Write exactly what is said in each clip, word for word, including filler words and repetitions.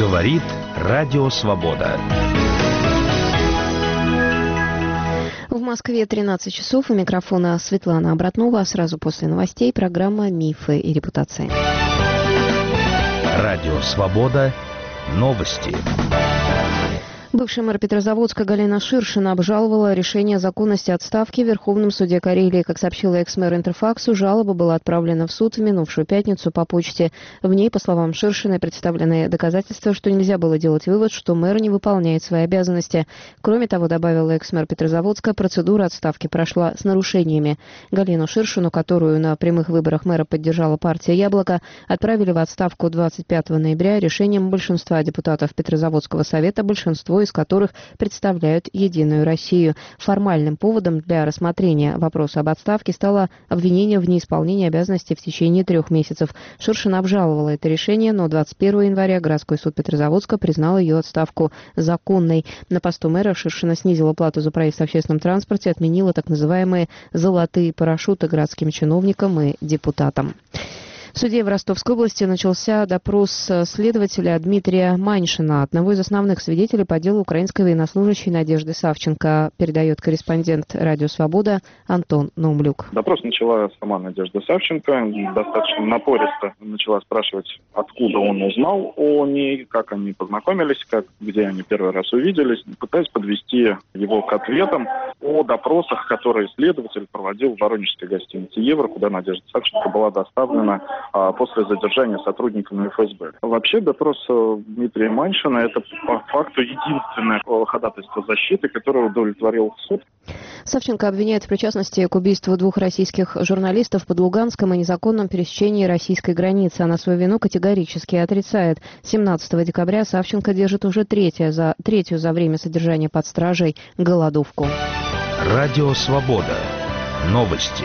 Говорит Радио Свобода. В Москве тринадцать часов. У микрофона Светлана Обратнова. Сразу после новостей программа «Мифы и репутации». Радио Свобода. Новости. Бывший мэр Петрозаводска Галина Ширшина обжаловала решение о законности отставки в Верховном суде Карелии. Как сообщила экс-мэр Интерфаксу, жалоба была отправлена в суд в минувшую пятницу по почте. В ней, по словам Ширшиной, представлены доказательства, что нельзя было делать вывод, что мэр не выполняет свои обязанности. Кроме того, добавила экс-мэр Петрозаводска, процедура отставки прошла с нарушениями. Галину Ширшину, которую на прямых выборах мэра поддержала партия «Яблоко», отправили в отставку двадцать пятого ноября решением большинства депутатов Петрозаводского совета, большинство из которых представляют «Единую Россию». Формальным поводом для рассмотрения вопроса об отставке стало обвинение в неисполнении обязанностей в течение трех месяцев. Ширшина обжаловала это решение, но двадцать первого января городской суд Петрозаводска признал ее отставку законной. На посту мэра Ширшина снизила плату за проезд в общественном транспорте, отменила так называемые «золотые парашюты» городским чиновникам и депутатам. В суде в Ростовской области начался допрос следователя Дмитрия Маньшина, одного из основных свидетелей по делу украинской военнослужащей Надежды Савченко, передает корреспондент «Радио Свобода» Антон Наумлюк. Допрос начала сама Надежда Савченко, достаточно напористо начала спрашивать, откуда он узнал о ней, как они познакомились, как, где они первый раз увиделись, пытаясь подвести его к ответам о допросах, которые следователь проводил в воронежской гостинице «Евро», куда Надежда Савченко была доставлена после задержания сотрудниками эф эс бэ. Вообще допрос Дмитрия Маньшина – это по факту единственное ходатайство защиты, которое удовлетворил суд. Савченко обвиняет в причастности к убийству двух российских журналистов под Луганском и незаконном пересечении российской границы. Она свою вину категорически отрицает. семнадцатого декабря Савченко держит уже третья за, третью за время содержания под стражей голодовку. Радио Свобода. Новости.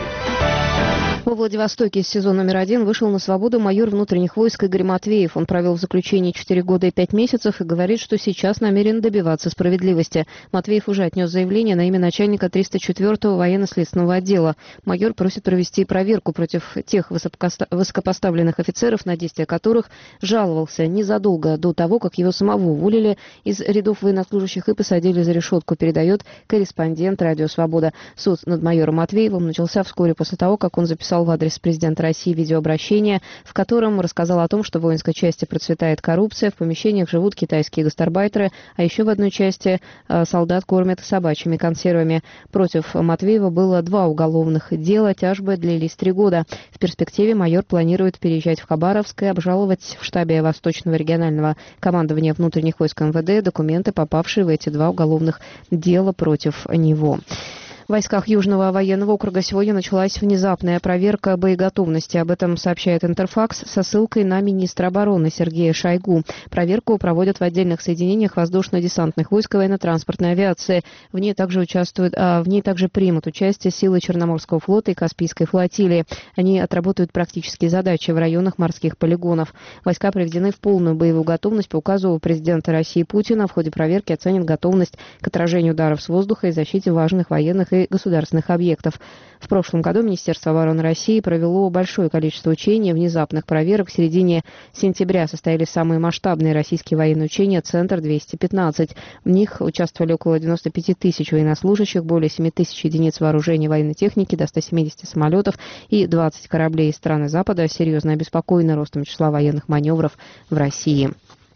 Во Владивостоке из СИЗО номер один вышел на свободу майор внутренних войск Игорь Матвеев. Он провел в заключении четыре года и пять месяцев и говорит, что сейчас намерен добиваться справедливости. Матвеев уже отнес заявление на имя начальника триста четвёртого военно-следственного отдела. Майор просит провести проверку против тех высокопоставленных офицеров, на действия которых жаловался незадолго до того, как его самого уволили из рядов военнослужащих и посадили за решетку, передает корреспондент «Радио Свобода». Суд над майором Матвеевым начался вскоре после того, как он записал в адрес президента России видеообращение, в котором рассказал о том, что в воинской части процветает коррупция, в помещениях живут китайские гастарбайтеры, а еще в одной части э, солдат кормят собачьими консервами. Против Матвеева было два уголовных дела, тяжбы длились три года. В перспективе майор планирует переезжать в Хабаровск и обжаловать в штабе Восточного регионального командования внутренних войск эм вэ дэ документы, попавшие в эти два уголовных дела против него. В войсках Южного военного округа сегодня началась внезапная проверка боеготовности. Об этом сообщает Интерфакс со ссылкой на министра обороны Сергея Шойгу. Проверку проводят в отдельных соединениях воздушно-десантных войск и военно-транспортной авиации. В ней также участвуют, а в ней также примут участие силы Черноморского флота и Каспийской флотилии. Они отработают практические задачи в районах морских полигонов. Войска приведены в полную боевую готовность по указу президента России Путина. В ходе проверки оценят готовность к отражению ударов с воздуха и защите важных военных и государственных объектов. В прошлом году Министерство обороны России провело большое количество учений, внезапных проверок. В середине сентября состоялись самые масштабные российские военные учения «Центр двести пятнадцать». В них участвовали около девяносто пять тысяч военнослужащих, более семь тысяч единиц вооружения военной техники, до ста семидесяти самолетов и двадцать кораблей из стран Запада, серьезно обеспокоены ростом числа военных маневров в России.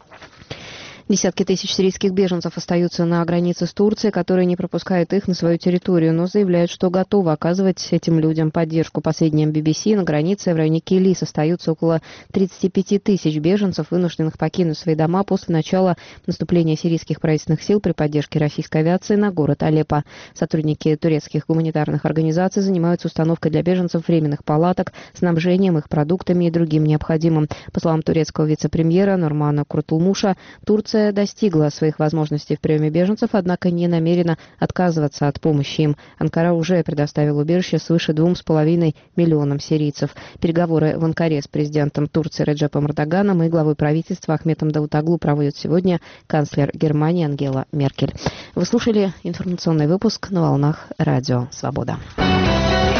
Десятки тысяч сирийских беженцев остаются на границе с Турцией, которая не пропускает их на свою территорию, но заявляет, что готова оказывать этим людям поддержку. По сведениям би би си, на границе в районе Килис остаются около тридцати пяти тысяч беженцев, вынужденных покинуть свои дома после начала наступления сирийских правительственных сил при поддержке российской авиации на город Алеппо. Сотрудники турецких гуманитарных организаций занимаются установкой для беженцев временных палаток, снабжением их продуктами и другим необходимым. По словам турецкого вице-премьера Нурмана Куртулмуша, Турция достигла своих возможностей в приеме беженцев, однако не намерена отказываться от помощи им. Анкара уже предоставила убежище свыше двум с половиной миллионам сирийцев. Переговоры в Анкаре с президентом Турции Реджепом Эрдоганом и главой правительства Ахметом Давутоглу проводит сегодня канцлер Германии Ангела Меркель. Вы слушали информационный выпуск на волнах Радио Свобода.